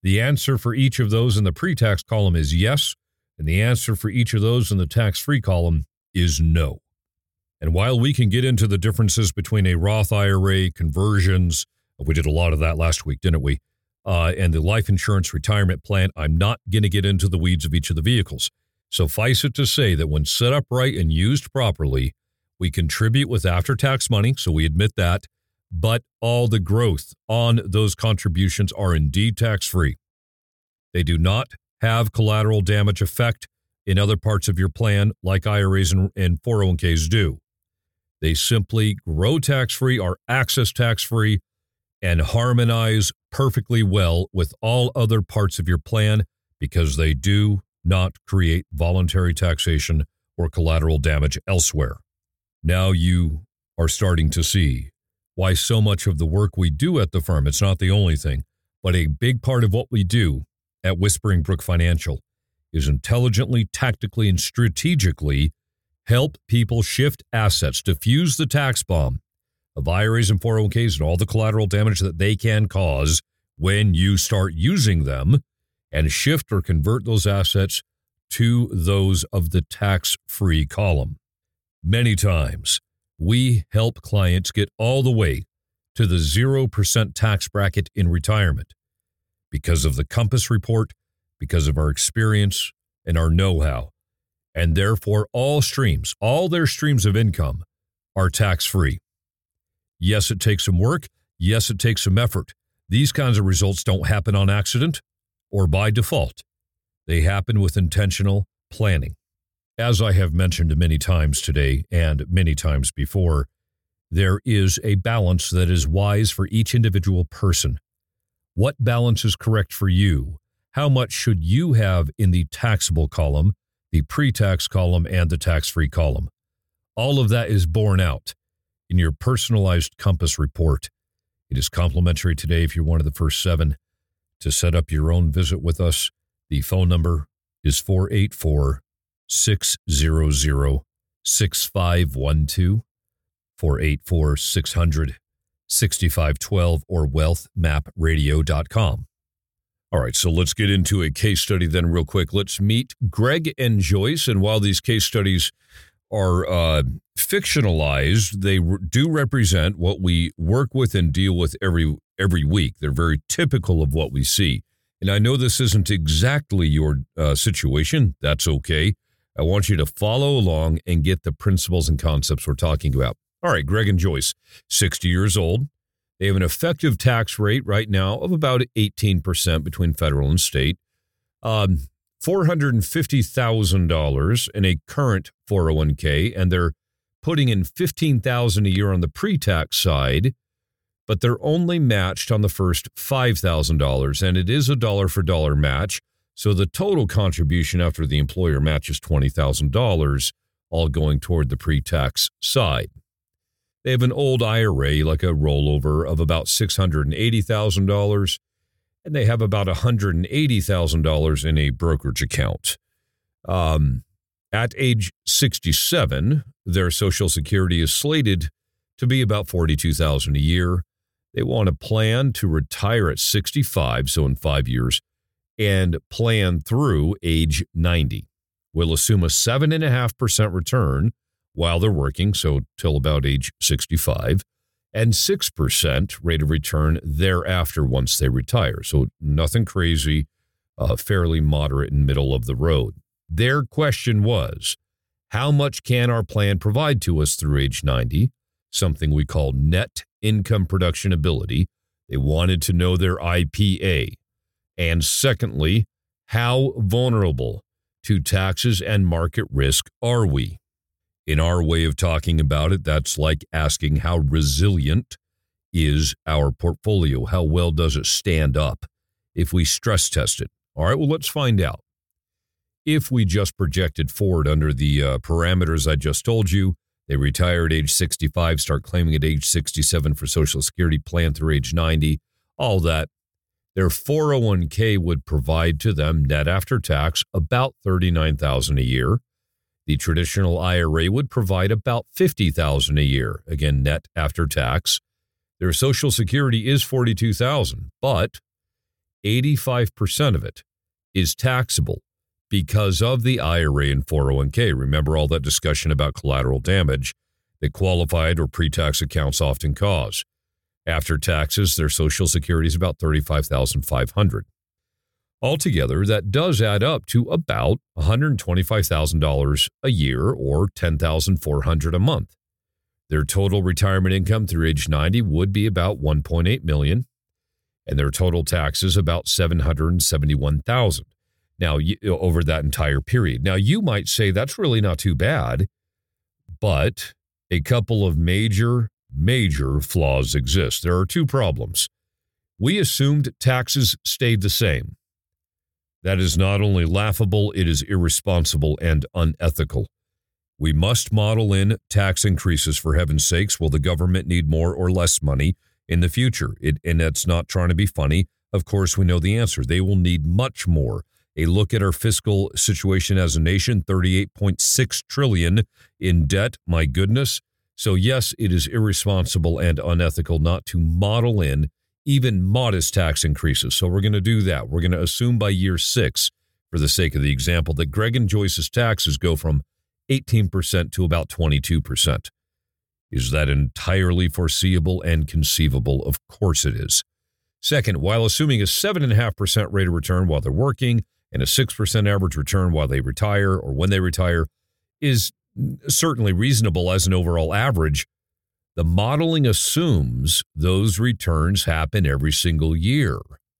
The answer for each of those in the pre-tax column is yes, and the answer for each of those in the tax-free column is no. And while we can get into the differences between a Roth I R A, conversions, we did a lot of that last week, didn't we? Uh, and the life insurance retirement plan, I'm not going to get into the weeds of each of the vehicles. Suffice it to say that when set up right and used properly, we contribute with after-tax money, so we admit that, but all the growth on those contributions are indeed tax-free. They do not have collateral damage effect in other parts of your plan like I R As and, and four oh one k's do. They simply grow tax-free, are access tax-free, and harmonize perfectly well with all other parts of your plan because they do not create voluntary taxation or collateral damage elsewhere. Now you are starting to see why so much of the work we do at the firm, it's not the only thing, but a big part of what we do at Whispering Brook Financial is intelligently, tactically, and strategically help people shift assets, diffuse the tax bomb of I R As and four oh one k's and all the collateral damage that they can cause when you start using them, and shift or convert those assets to those of the tax-free column. Many times, we help clients get all the way to the zero percent tax bracket in retirement because of the Compass Report, because of our experience and our know-how. And therefore, all streams, all their streams of income are tax-free. Yes, it takes some work. Yes, it takes some effort. These kinds of results don't happen on accident or by default. They happen with intentional planning. As I have mentioned many times today and many times before, there is a balance that is wise for each individual person. What balance is correct for you? How much should you have in the taxable column, the pre-tax column, and the tax-free column? All of that is borne out in your personalized Compass Report. It is complimentary today if you're one of the first seven to set up your own visit with us. The phone number is four eight four, six hundred, six five one two, four eight four, six hundred, six five one two, or wealth map radio dot com. All right, so let's get into a case study then real quick. Let's meet Greg and Joyce, and while these case studies are uh, fictionalized, they re- do represent what we work with and deal with every every week. They're very typical of what we see. And I know this isn't exactly your uh, situation. That's okay. I want you to follow along and get the principles and concepts we're talking about. All right, Greg and Joyce, sixty years old. They have an effective tax rate right now of about eighteen percent between federal and state. Um, four hundred fifty thousand dollars in a current four oh one k, and they're putting in fifteen thousand dollars a year on the pre-tax side, but they're only matched on the first five thousand dollars, and it is a dollar-for-dollar match, so the total contribution after the employer match is twenty thousand dollars, all going toward the pre-tax side. They have an old I R A, like a rollover, of about six hundred eighty thousand dollars, and they have about one hundred eighty thousand dollars in a brokerage account. Um, at age sixty-seven, their Social Security is slated to be about forty-two thousand dollars a year. They want to plan to retire at sixty-five, so in five years, and plan through age ninety. We'll assume a seven point five percent return while they're working, so till about age sixty-five, and six percent rate of return thereafter once they retire. So nothing crazy, uh, fairly moderate and middle of the road. Their question was, how much can our plan provide to us through age ninety? Something we call net income production ability. They wanted to know their I P A. And secondly, how vulnerable to taxes and market risk are we? In our way of talking about it, that's like asking how resilient is our portfolio? How well does it stand up if we stress test it? All right, well, let's find out. If we just projected forward under the uh, parameters I just told you, they retire at age sixty-five, start claiming at age sixty-seven for Social Security, plan through age ninety, all that, their four oh one k would provide to them net after tax about thirty-nine thousand dollars a year. The traditional I R A would provide about fifty thousand dollars a year, again, net after tax. Their Social Security is forty-two thousand dollars, but eighty-five percent of it is taxable because of the I R A and four oh one k. Remember all that discussion about collateral damage that qualified or pre-tax accounts often cause. After taxes, their Social Security is about thirty-five thousand five hundred dollars. Altogether, that does add up to about one hundred twenty-five thousand dollars a year or ten thousand four hundred dollars a month. Their total retirement income through age ninety would be about one point eight million dollars, and their total taxes about seven hundred seventy-one thousand dollars. Now, you, over that entire period. Now, you might say that's really not too bad, but a couple of major, major flaws exist. There are two problems. We assumed taxes stayed the same. That is not only laughable, it is irresponsible and unethical. We must model in tax increases, for heaven's sakes. Will the government need more or less money in the future? It, and that's not trying to be funny. Of course, we know the answer. They will need much more. A look at our fiscal situation as a nation, thirty-eight point six trillion dollars in debt. My goodness. So yes, it is irresponsible and unethical not to model in even modest tax increases. So we're going to do that. We're going to assume by year six, for the sake of the example, that Greg and Joyce's taxes go from eighteen percent to about twenty-two percent. Is that entirely foreseeable and conceivable? Of course it is. Second, while assuming a seven point five percent rate of return while they're working and a six percent average return while they retire or when they retire is certainly reasonable as an overall average, the modeling assumes those returns happen every single year.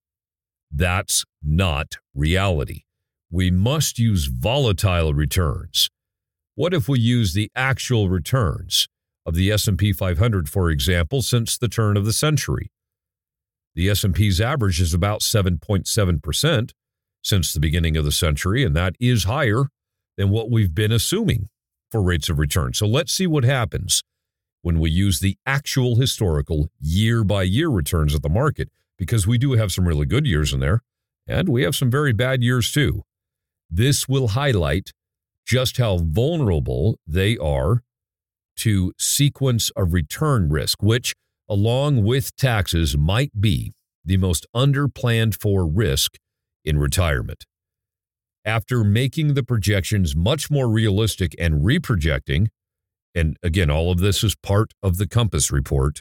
That's not reality. We must use volatile returns. What if we use the actual returns of the S and P five hundred, for example, since the turn of the century? The S and P's average is about seven point seven percent since the beginning of the century, and that is higher than what we've been assuming for rates of return. So let's see what happens when we use the actual historical year-by-year returns of the market, because we do have some really good years in there, and we have some very bad years too. This will highlight just how vulnerable they are to sequence of return risk, which, along with taxes, might be the most underplanned for risk in retirement. After making the projections much more realistic and reprojecting, and again, all of this is part of the Compass report,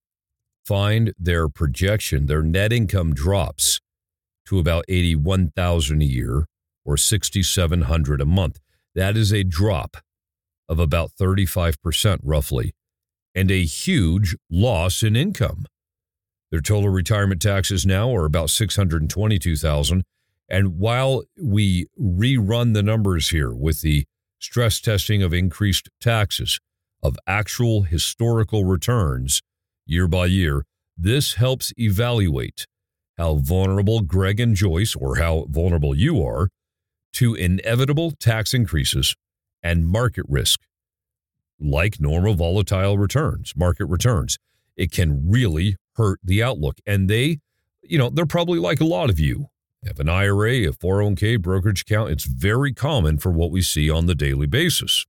find their projection, their net income drops to about eighty-one thousand dollars a year or six thousand seven hundred dollars a month. That is a drop of about thirty-five percent roughly, and a huge loss in income. Their total retirement taxes now are about six hundred twenty-two thousand dollars. And while we rerun the numbers here with the stress testing of increased taxes, of actual historical returns year by year, this helps evaluate how vulnerable Greg and Joyce, or how vulnerable you are, to inevitable tax increases and market risk, like normal volatile returns, market returns. It can really hurt the outlook. And they, you know, they're probably like a lot of you. Have an I R A, a four oh one k, brokerage account. It's very common for what we see on the daily basis.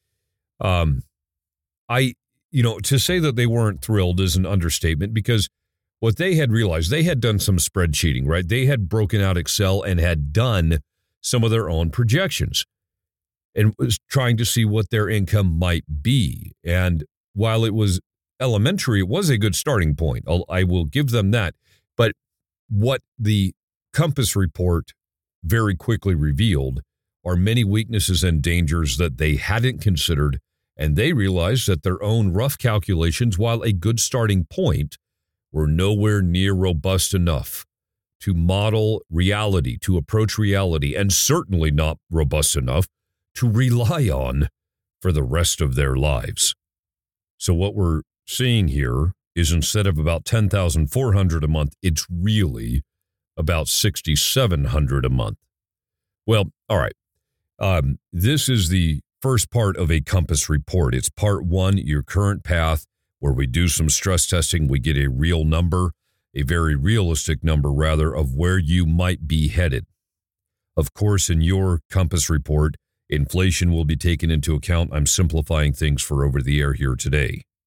Um, I, you know, to say that they weren't thrilled is an understatement, because what they had realized, they had done some spreadsheeting, right? They had broken out Excel and had done some of their own projections and was trying to see what their income might be. And while it was elementary, it was a good starting point. I'll, I will give them that. But what the Compass report very quickly revealed are many weaknesses and dangers that they hadn't considered, and they realized that their own rough calculations, while a good starting point, were nowhere near robust enough to model reality, to approach reality, and certainly not robust enough to rely on for the rest of their lives. So what we're seeing here is, instead of about ten thousand four hundred dollars a month, it's really about six thousand seven hundred dollars a month. Well, all right. Um, this is the first part of a Compass report. It's part one, your current path, where we do some stress testing. We get a real number, a very realistic number, rather, of where you might be headed. Of course, in your Compass report, inflation will be taken into account. I'm simplifying things for over the air here today.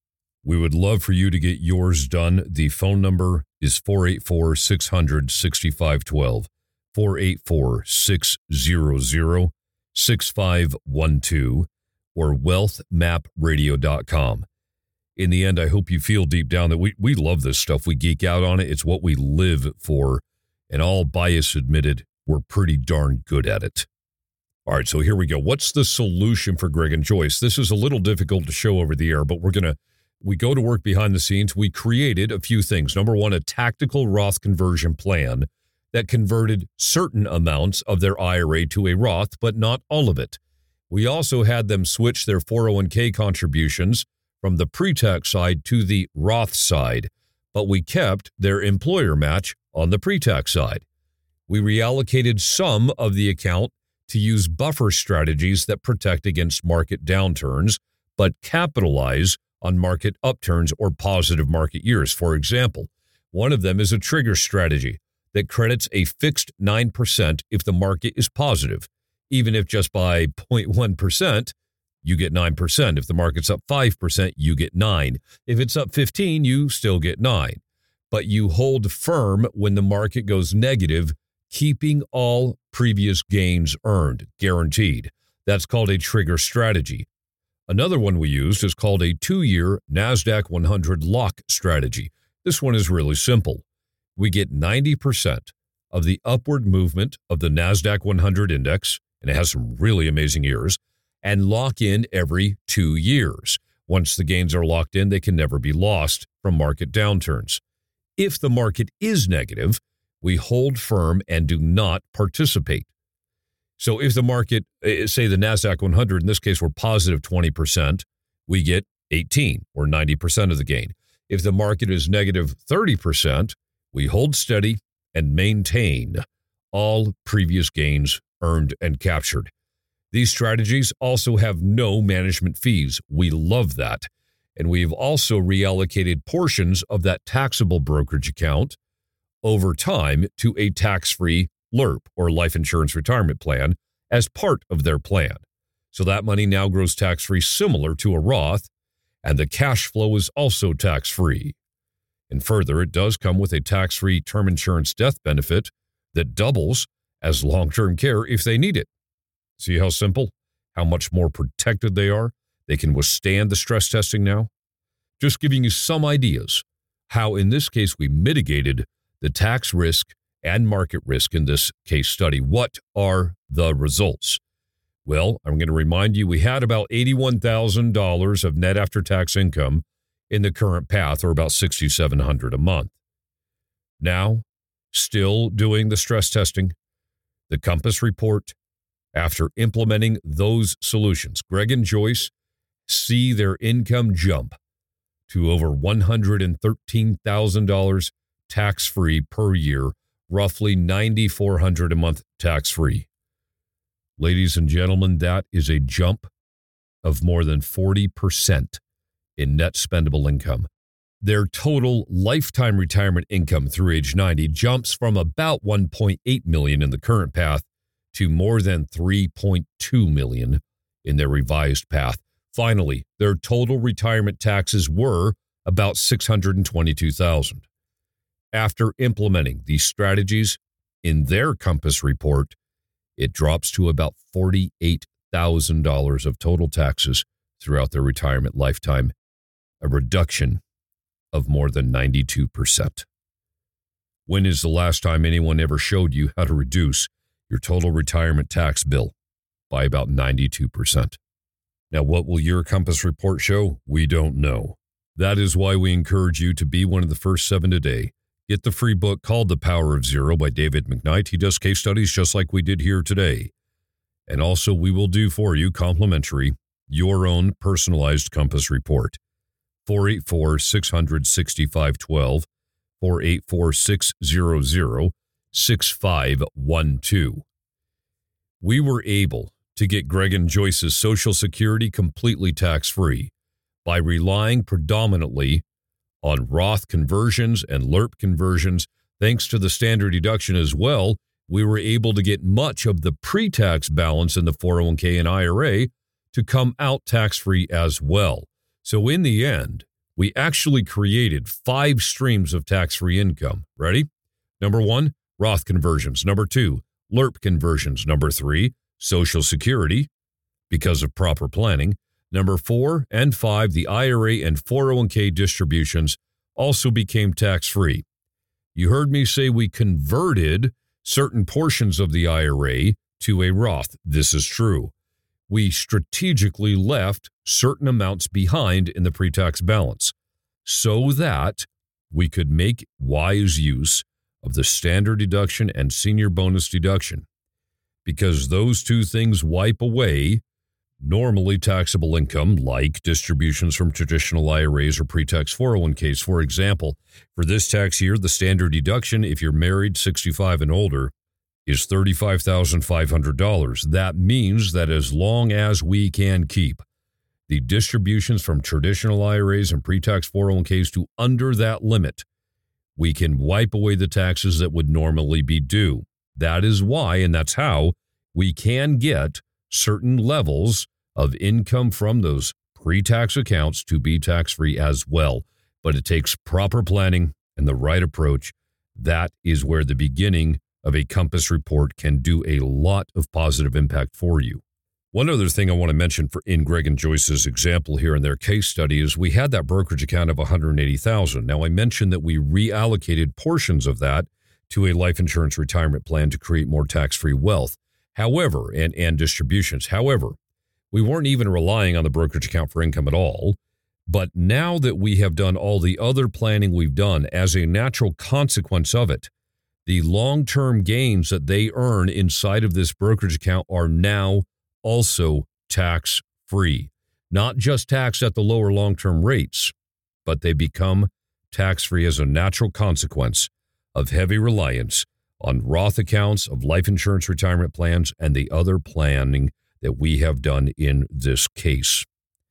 We would love for you to get yours done. The phone number is four eight four, six hundred, sixty-five twelve, four eight four, six hundred, sixty-five twelve, or wealth map radio dot com. In the end, I hope you feel deep down that we, we love this stuff. We geek out on it. It's what we live for. And all bias admitted, we're pretty darn good at it. All right, so here we go. What's the solution for Greg and Joyce? This is a little difficult to show over the air, but we're going to, we go to work behind the scenes. We created a few things. Number one, a tactical Roth conversion plan that converted certain amounts of their I R A to a Roth, but not all of it. We also had them switch their four oh one k contributions from the pre-tax side to the Roth side, but we kept their employer match on the pre-tax side. We reallocated some of the account to use buffer strategies that protect against market downturns, but capitalize on market upturns or positive market years. For example, one of them is a trigger strategy that credits a fixed nine percent if the market is positive. Even if just by zero point one percent, you get nine percent. If the market's up five percent, you get nine. If it's up fifteen, you still get nine. But you hold firm when the market goes negative, keeping all previous gains earned, guaranteed. That's called a trigger strategy. Another one we used is called a two-year NASDAQ one hundred lock strategy. This one is really simple. We get ninety percent of the upward movement of the NASDAQ one hundred index, and it has some really amazing years, and lock in every two years. Once the gains are locked in, they can never be lost from market downturns. If the market is negative, we hold firm and do not participate. So if the market, say the NASDAQ one hundred, in this case, were positive twenty percent, we get eighteen or ninety percent of the gain. If the market is negative thirty percent, we hold steady and maintain all previous gains earned and captured. These strategies also have no management fees. We love that. And we've also reallocated portions of that taxable brokerage account over time to a tax-free L R P, or life insurance retirement plan, as part of their plan. So that money now grows tax-free, similar to a Roth, and the cash flow is also tax-free. And further, it does come with a tax-free term insurance death benefit that doubles as long-term care if they need it. See how simple, how much more protected they are? They can withstand the stress testing now. Just giving you some ideas how, in this case, we mitigated the tax risk and market risk in this case study. What are the results? Well, I'm going to remind you, we had about eighty-one thousand dollars of net after-tax income in the current path, or about six thousand seven hundred dollars a month. Now, still doing the stress testing, the Compass report, after implementing those solutions, Greg and Joyce see their income jump to over one hundred thirteen thousand dollars tax-free per year, roughly nine thousand four hundred dollars a month tax-free. Ladies and gentlemen, that is a jump of more than forty percent in net spendable income. Their total lifetime retirement income through age ninety jumps from about one point eight million dollars in the current path to more than three point two million dollars in their revised path. Finally, their total retirement taxes were about six hundred twenty-two thousand dollars. After implementing these strategies in their Compass report, it drops to about forty-eight thousand dollars of total taxes throughout their retirement lifetime, a reduction of more than ninety-two percent. When is the last time anyone ever showed you how to reduce your total retirement tax bill by about ninety-two percent? Now, what will your Compass report show? We don't know. That is why we encourage you to be one of the first seven today. Get the free book called The Power of Zero by David McKnight. He does case studies just like we did here today. And also, we will do for you, complimentary, your own personalized Compass report. four eight four, six hundred, sixty-five twelve, four eight four, six hundred, sixty-five twelve. We were able to get Greg and Joyce's Social Security completely tax-free by relying predominantly on Roth conversions and L R P conversions. Thanks to the standard deduction as well, we were able to get much of the pre-tax balance in the four oh one k and I R A to come out tax-free as well. So in the end, we actually created five streams of tax-free income. Ready? Number one, Roth conversions. Number two, L R P conversions. Number three, Social Security, because of proper planning. Number four and five, the I R A and four oh one k distributions also became tax-free. You heard me say we converted certain portions of the I R A to a Roth. This is true. We strategically left certain amounts behind in the pre-tax balance so that we could make wise use of the standard deduction and senior bonus deduction, because those two things wipe away normally taxable income like distributions from traditional I R As or pre-tax four oh one k's. For example, for this tax year, the standard deduction, if you're married, sixty-five and older, is thirty-five thousand five hundred dollars. That means that as long as we can keep the distributions from traditional I R As and pre-tax four oh one k's to under that limit, we can wipe away the taxes that would normally be due. That is why, and that's how, we can get certain levels of income from those pre-tax accounts to be tax-free as well. But it takes proper planning and the right approach. That is where the beginning of a Compass report can do a lot of positive impact for you. One other thing I want to mention for in Greg and Joyce's example here in their case study is we had that brokerage account of one hundred eighty thousand dollars. Now, I mentioned that we reallocated portions of that to a life insurance retirement plan to create more tax-free wealth. However, and, and distributions. However, we weren't even relying on the brokerage account for income at all. But now that we have done all the other planning we've done, as a natural consequence of it, the long-term gains that they earn inside of this brokerage account are now also tax-free. Not just taxed at the lower long-term rates, but they become tax-free as a natural consequence of heavy reliance on Roth accounts, of life insurance retirement plans, and the other planning that we have done in this case.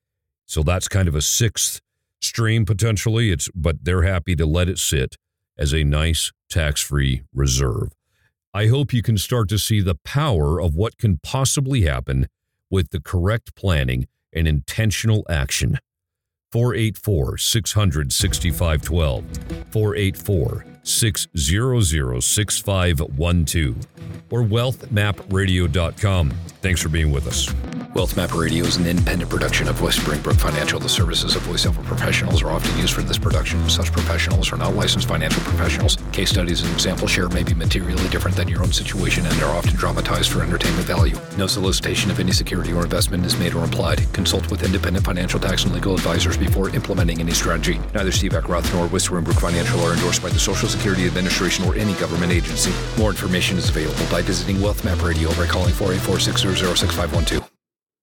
So that's kind of a sixth stream potentially. It's but they're happy to let it sit as a nice tax-free reserve. I hope you can start to see the power of what can possibly happen with the correct planning and intentional action. four eight four, six hundred, sixty-five twelve, four eight four, six hundred, sixty-five twelve, or wealth map radio dot com. Thanks for being with us. WealthMap Radio is an independent production of West Springbrook Financial. The services of voiceover professionals are often used for this production. Such professionals are not licensed financial professionals. Case studies and examples shared may be materially different than your own situation and are often dramatized for entertainment value. No solicitation of any security or investment is made or implied. Consult with independent financial, tax, and legal advisors before implementing any strategy. Neither Steve Eckroth nor West Springbrook Financial are endorsed by the Social Security Administration or any government agency. More information is available by visiting WealthMap Radio by calling four eight four, six hundred, six five one two.